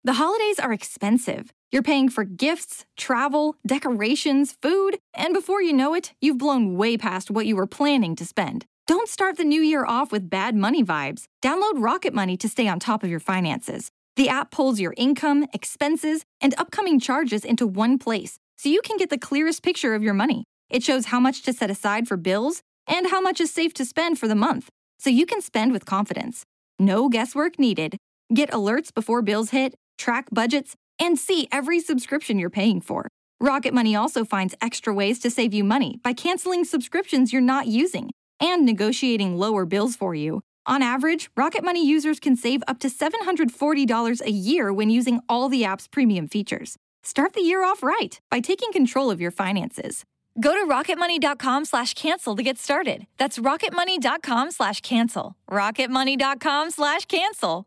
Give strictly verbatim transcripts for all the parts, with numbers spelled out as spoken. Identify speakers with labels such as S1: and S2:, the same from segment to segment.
S1: The holidays are expensive. You're paying for gifts, travel, decorations, food, and before you know it, you've blown way past what you were planning to spend. Don't start the new year off with bad money vibes. Download Rocket Money to stay on top of your finances. The app pulls your income, expenses, and upcoming charges into one place, so you can get the clearest picture of your money. It shows how much to set aside for bills and how much is safe to spend for the month, so you can spend with confidence. No guesswork needed. Get alerts before bills hit, track budgets, and see every subscription you're paying for. Rocket Money also finds extra ways to save you money by canceling subscriptions you're not using and negotiating lower bills for you. On average, Rocket Money users can save up to seven hundred forty dollars a year when using all the app's premium features. Start the year off right by taking control of your finances. Go to rocketmoney.com slash cancel to get started. That's rocketmoney.com slash cancel. rocketmoney.com slash cancel.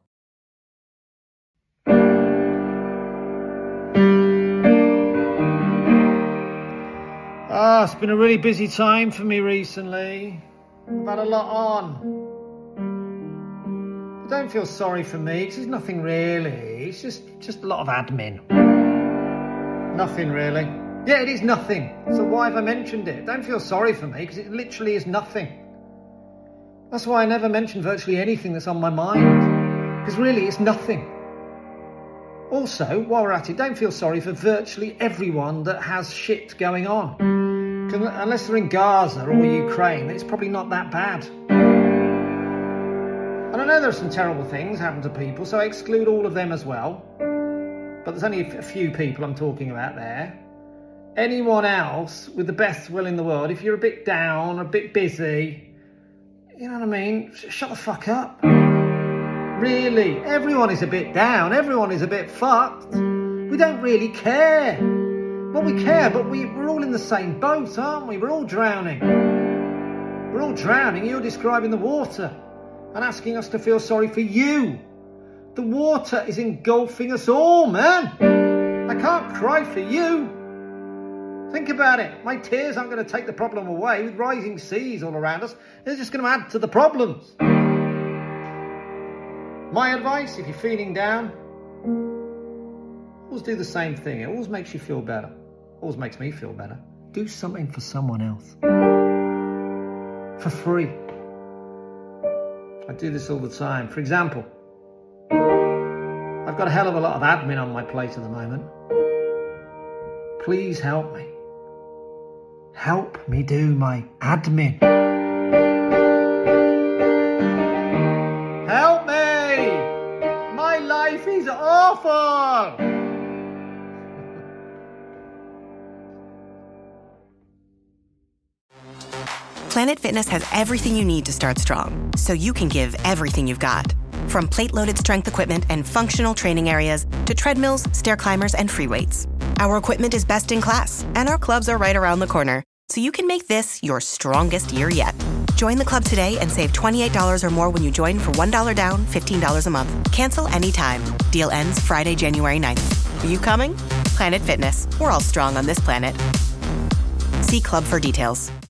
S2: Ah, it's been a really busy time for me recently. I've had a lot on. But don't feel sorry for me, because it's nothing really. It's just, just a lot of admin. Nothing really. Yeah, it is nothing. So why have I mentioned it? Don't feel sorry for me, because it literally is nothing. That's why I never mention virtually anything that's on my mind. Because really, it's nothing. Also, while we're at it, don't feel sorry for virtually everyone that has shit going on. Because unless they're in Gaza or Ukraine, it's probably not that bad. And I know there are some terrible things happen to people, so I exclude all of them as well. But there's only a few people I'm talking about there. Anyone else, with the best will in the world, if you're a bit down, a bit busy, you know what I mean? Shut the fuck up. Really, everyone is a bit down, everyone is a bit fucked. We don't really care. Well, we care, but we, we're all in the same boat, aren't we? We're all drowning. We're all drowning. You're describing the water and asking us to feel sorry for you. The water is engulfing us all, man. I can't cry for you. Think about it. My tears aren't going to take the problem away. With rising seas all around us, they're just going to add to the problems. My advice, if you're feeling down, always do the same thing. It always makes you feel better. Always makes me feel better. Do something for someone else. For free. I do this all the time. For example, I've got a hell of a lot of admin on my plate at the moment. Please help me. Help me do my admin. Help me! My life is awful!
S3: Planet Fitness has everything you need to start strong, so you can give everything you've got. From plate-loaded strength equipment and functional training areas to treadmills, stair climbers, and free weights. Our equipment is best in class, and our clubs are right around the corner, so you can make this your strongest year yet. Join the club today and save twenty-eight dollars or more when you join for one dollar down, fifteen dollars a month. Cancel anytime. Deal ends Friday, January ninth. Are you coming? Planet Fitness. We're all strong on this planet. See club for details.